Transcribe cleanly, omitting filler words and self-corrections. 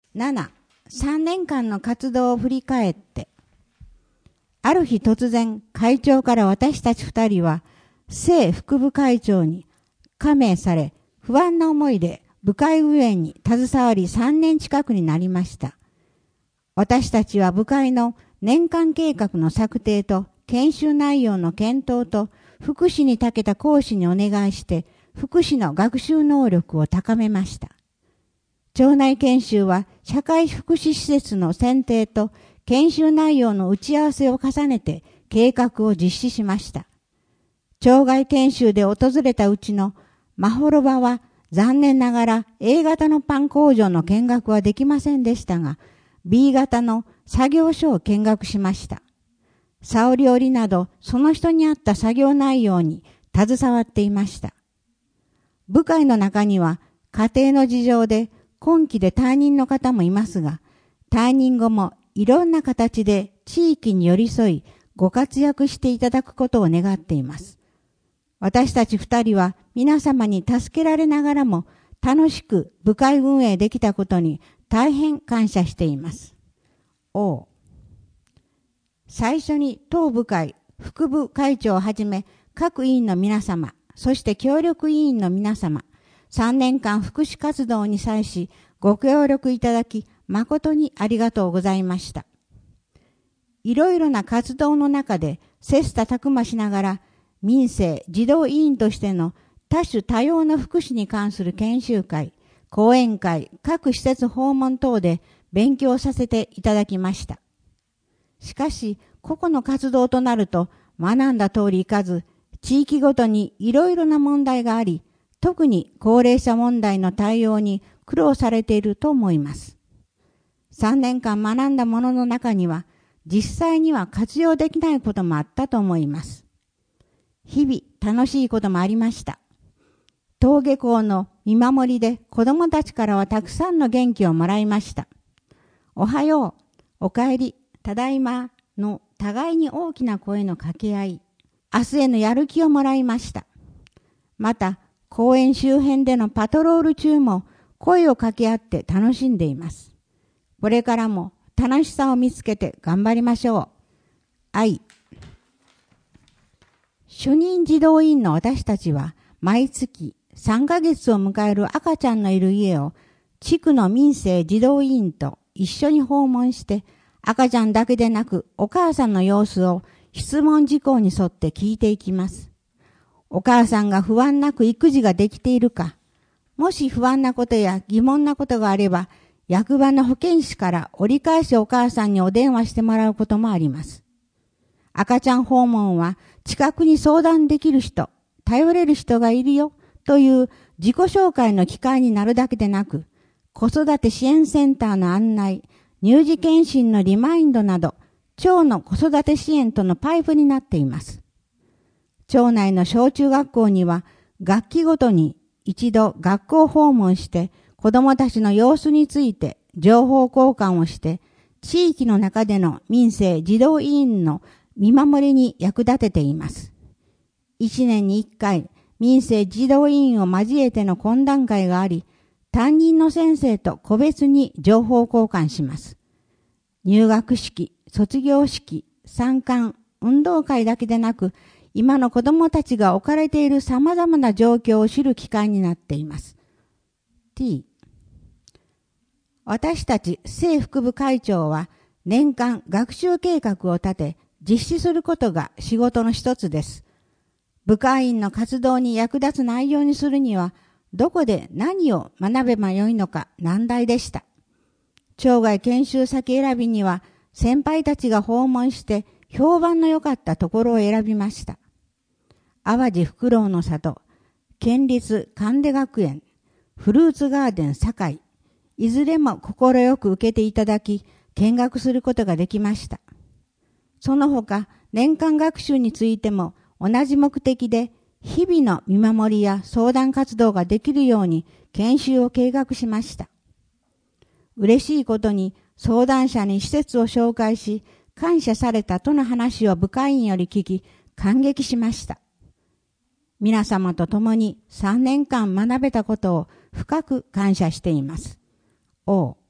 7、3年間の活動を振り返って、ある日突然会長から私たち2人は正副部会長に加盟され、不安な思いで部会運営に携わり3年近くになりました。私たちは部会の年間計画の策定と研修内容の検討と福祉に長けた講師にお願いして福祉の学習能力を高めました。町内研修は社会福祉施設の選定と研修内容の打ち合わせを重ねて計画を実施しました。町外研修で訪れたうちのまほろばは残念ながら A 型のパン工場の見学はできませんでしたが、B 型の作業所を見学しました。竿料理などその人に合った作業内容に携わっていました。部会の中には家庭の事情で今期で退任の方もいますが、退任後もいろんな形で地域に寄り添いご活躍していただくことを願っています。私たち2人は皆様に助けられながらも楽しく部会運営できたことに大変感謝しています。最初に当部会、副部会長をはじめ各委員の皆様、そして協力委員の皆様、3年間福祉活動に際しご協力いただき誠にありがとうございました。いろいろな活動の中で切磋琢磨しながら民生児童委員としての多種多様な福祉に関する研修会、講演会、各施設訪問等で勉強させていただきました。しかし、個々の活動となると学んだ通りいかず、地域ごとにいろいろな問題があり、特に高齢者問題の対応に苦労されていると思います。3年間学んだものの中には、実際には活用できないこともあったと思います。日々楽しいこともありました。登下校の見守りで子どもたちからはたくさんの元気をもらいました。おはよう、おかえり、ただいまの互いに大きな声の掛け合い、明日へのやる気をもらいました。また、公園周辺でのパトロール中も声を掛け合って楽しんでいます。これからも楽しさを見つけて頑張りましょう。愛。主任児童委員の私たちは毎月3ヶ月を迎える赤ちゃんのいる家を地区の民生児童委員と一緒に訪問して赤ちゃんだけでなくお母さんの様子を質問事項に沿って聞いていきます。お母さんが不安なく育児ができているか、もし不安なことや疑問なことがあれば役場の保健師から折り返しお母さんにお電話してもらうこともあります。赤ちゃん訪問は近くに相談できる人、頼れる人がいるよという自己紹介の機会になるだけでなく、子育て支援センターの案内、乳児検診のリマインドなど、町の子育て支援とのパイプになっています。町内の小中学校には学期ごとに一度学校訪問して子どもたちの様子について情報交換をして地域の中での民生児童委員の見守りに役立てています。1年に1回民生児童委員を交えての懇談会があり、担任の先生と個別に情報交換します。入学式、卒業式、参観、運動会だけでなく、今の子どもたちが置かれている様々な状況を知る機会になっています。T。私たち正副部会長は年間学習計画を立て実施することが仕事の一つです。部会員の活動に役立つ内容にするにはどこで何を学べばよいのか難題でした。町外研修先選びには先輩たちが訪問して評判の良かったところを選びました。淡路フクロウの里、県立神出学園、フルーツガーデン堺、いずれも心よく受けていただき、見学することができました。その他、年間学習についても同じ目的で、日々の見守りや相談活動ができるように研修を計画しました。嬉しいことに相談者に施設を紹介し、感謝されたとの話を部会員より聞き、感激しました。皆様と共に3年間学べたことを深く感謝しています。O